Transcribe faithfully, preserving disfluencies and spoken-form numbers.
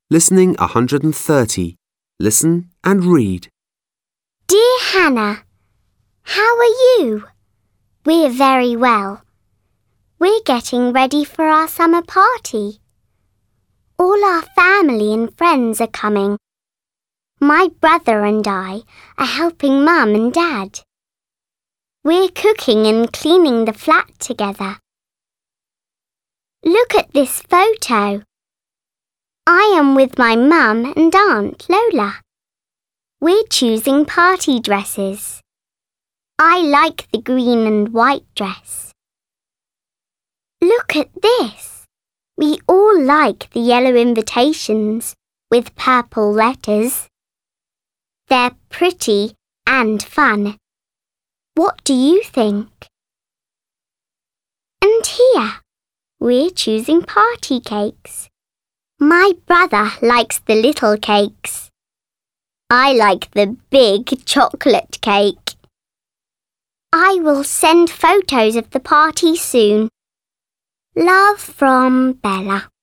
Listening one hundred thirty. Listen and read. Dear Hannah, how are you? We're very well. We're getting ready for our summer party. All our family and friends are coming. My brother and I are helping Mum and Dad. We're cooking and cleaning the flat together. Look at this photo. I am with my mum and Aunt Lola. We're choosing party dresses. I like the green and white dress. Look at this. We all like the yellow invitations with purple letters. They're pretty and fun. What do you think? And here, we're choosing party cakes. My brother likes the little cakes. I like the big chocolate cake. I will send photos of the party soon. Love from Bella.